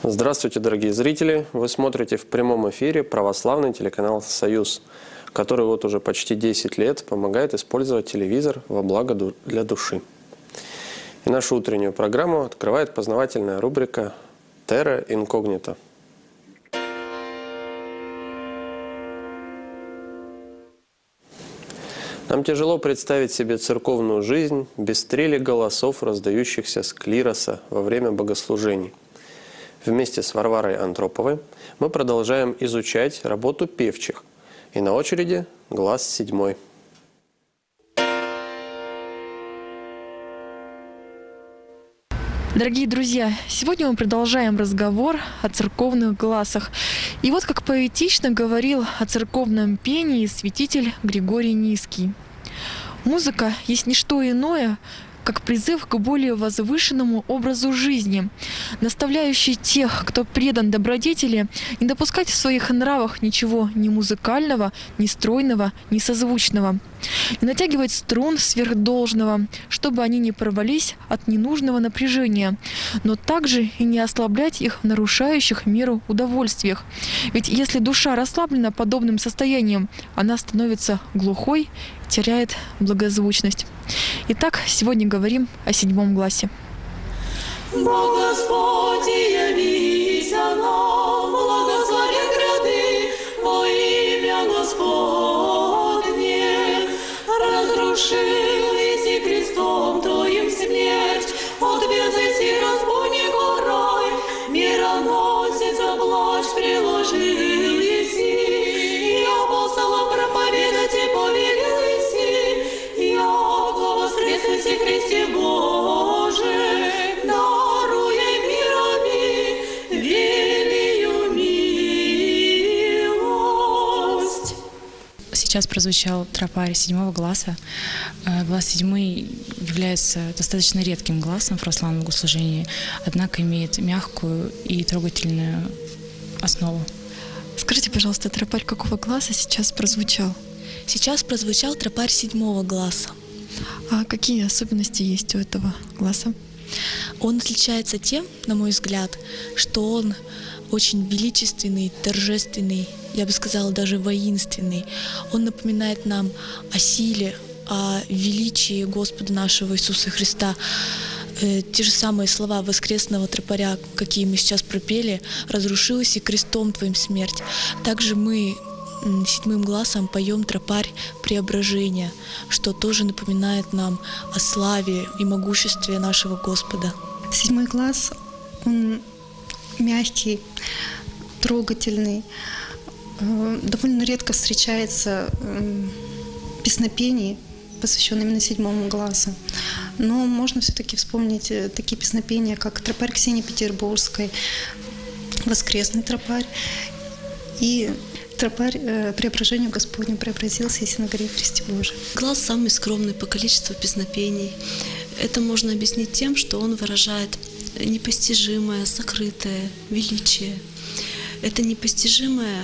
Здравствуйте, дорогие зрители! Вы смотрите в прямом эфире православный телеканал «Союз», который вот уже почти 10 лет помогает использовать телевизор во благо для души. И нашу утреннюю программу открывает познавательная рубрика «Терра инкогнито». Нам тяжело представить себе церковную жизнь без трели голосов, раздающихся с клироса во время богослужений. Вместе с Варварой Антроповой мы продолжаем изучать работу певчих. И на очереди глас 7. Дорогие друзья, сегодня мы продолжаем разговор о церковных гласах. И вот как поэтично говорил о церковном пении святитель Григорий Низкий. Музыка есть не что иное, как призыв к более возвышенному образу жизни, наставляющий тех, кто предан добродетели, не допускать в своих нравах ничего ни музыкального, ни стройного, ни созвучного, не натягивать струн сверх должного, чтобы они не порвались от ненужного напряжения, но также и не ослаблять их в нарушающих меру удовольствиях. Ведь если душа расслаблена подобным состоянием, она становится глухой, теряет благозвучность. Итак, сегодня говорим о 7 гласе. Бог Господь, явися нам, благослови гряды во имя Господне. Разрушил еси крестом Твоим смерть, отвязайся разбойников рай, мироносица плач приложил еси, и апостолам проповедать и повелел еси, яко воскреснуси Христе Боже, даруя мирами велию милость. Сейчас прозвучал тропарь 7 гласа. Глас 7 является достаточно редким гласом в православном богослужении, однако имеет мягкую и трогательную основу. Скажите, пожалуйста, тропарь какого гласа сейчас прозвучал? Сейчас прозвучал тропарь 7 гласа. А какие особенности есть у этого гласа? Он отличается тем, на мой взгляд, что он очень величественный, торжественный, я бы сказала, даже воинственный. Он напоминает нам о силе, о величии Господа нашего Иисуса Христа. Те же самые слова воскресного тропаря, какие мы сейчас пропели: «Разрушилась и крестом Твоим смерть». Также мы 7 гласом поем тропарь преображения, что тоже напоминает нам о славе и могуществе нашего Господа. 7 глас, он мягкий, трогательный. Довольно редко встречается песнопение, посвященное именно 7 гласу. Но можно все-таки вспомнить такие песнопения, как тропарь Ксении Петербургской, воскресный тропарь и тропарь преображению Господню преобразился, если на горе Христе Божием. Глас самый скромный по количеству песнопений. Это можно объяснить тем, что он выражает непостижимое, сокрытое величие. Это непостижимая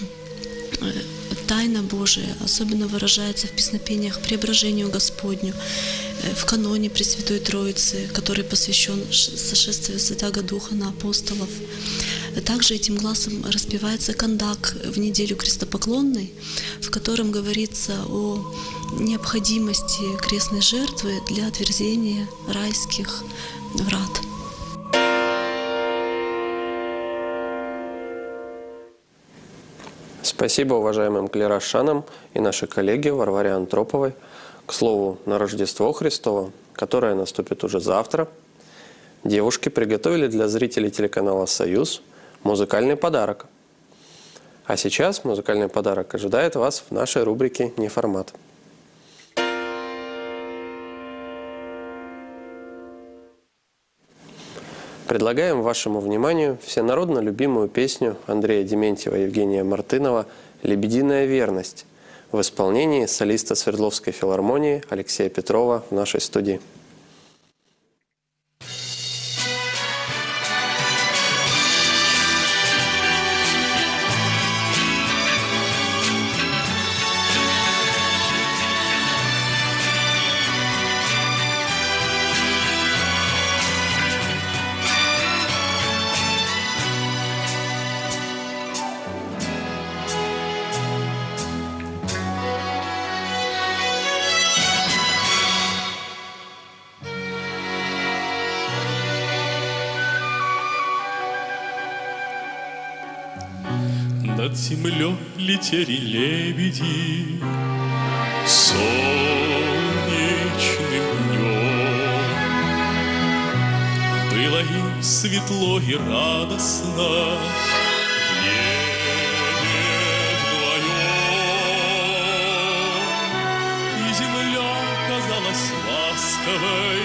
тайна Божия особенно выражается в песнопениях преображению Господню, в каноне Пресвятой Троицы, который посвящен сошествию Святаго Духа на апостолов. Также этим гласом распевается кандак в неделю крестопоклонной, в котором говорится о необходимости крестной жертвы для отверзения райских врат. Спасибо уважаемым клиросшанам и нашей коллеге Варваре Антроповой. К слову, на Рождество Христово, которое наступит уже завтра, девушки приготовили для зрителей телеканала «Союз» музыкальный подарок. А сейчас музыкальный подарок ожидает вас в нашей рубрике «Неформат». Предлагаем вашему вниманию всенародно любимую песню Андрея Дементьева и Евгения Мартынова «Лебединая верность» в исполнении солиста Свердловской филармонии Алексея Петрова в нашей студии. над землей летели лебеди солнечным днем. Было им светло и радостно в небе вдвоем, и земля казалась ласковой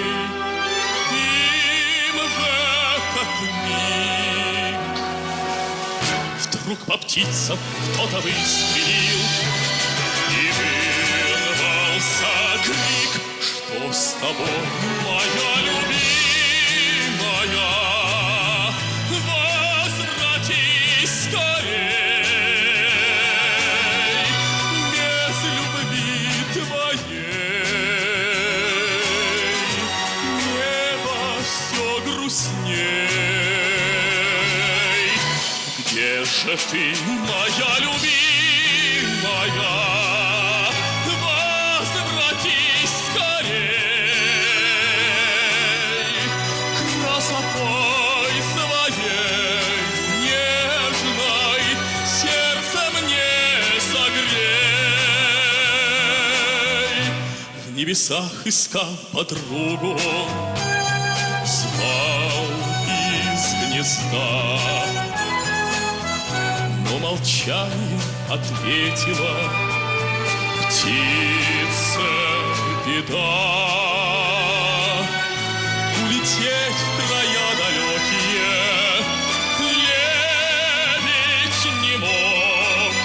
им в этот миг. Вдруг по птицам кто-то выстрелил, и вырвался крик: что с тобой, моя любимая? Возвратись скорей, без любви твоей небо все грустней. Где же ты, моя любимая? Возвратись скорей, красотой своей нежной сердце мне согрей. В небесах искал подругу он, звал из гнезда, но молчание ответила: птице беда. Улететь в края далекие лебедь не мог.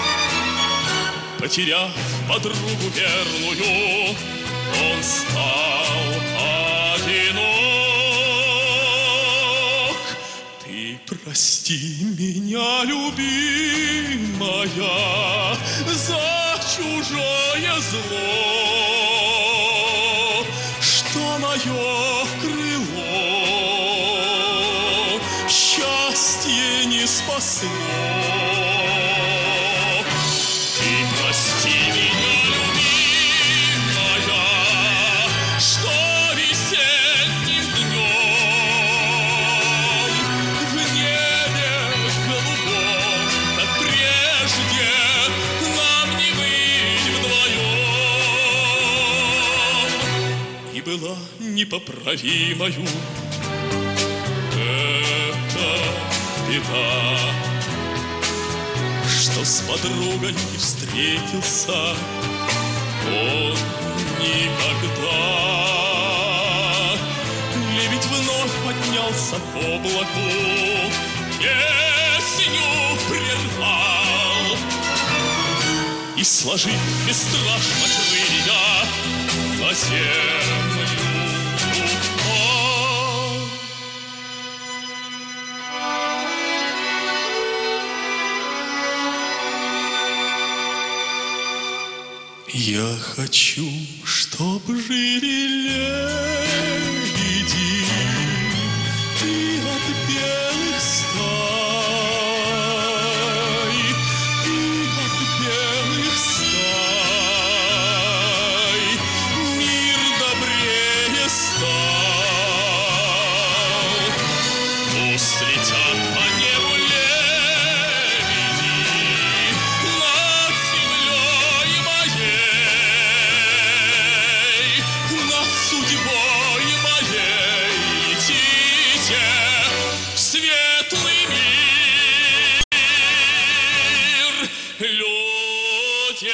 Потеряв подругу верную, он стал одинок. Ты прости меня, любимая, за чужое зло, что мое крыло счастье не спасло. Ты прости меня, любимая, что весенним днем в небе голубом, как прежде, нам не быть вдвоем. И была непоправимою эта беда, что с подругой не встретился он никогда. Лебедь вновь поднялся к облаку, песню прервал и, сложив бесстрашно крылья, на землю упал. Я хочу, чтоб жили лебеди и от белых стай, и от белых стай мир добрее стал. Пусть летят по небу лебеди над землей моей, над судьбой моей. Летите в светлый мир, люди.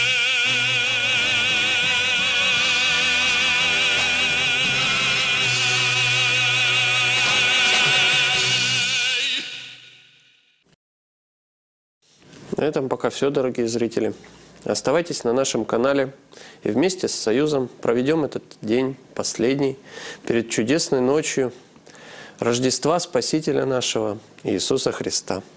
На этом пока все, дорогие зрители. Оставайтесь на нашем канале и вместе с Союзом проведем этот день, последний, перед чудесной ночью Рождества Спасителя нашего Иисуса Христа.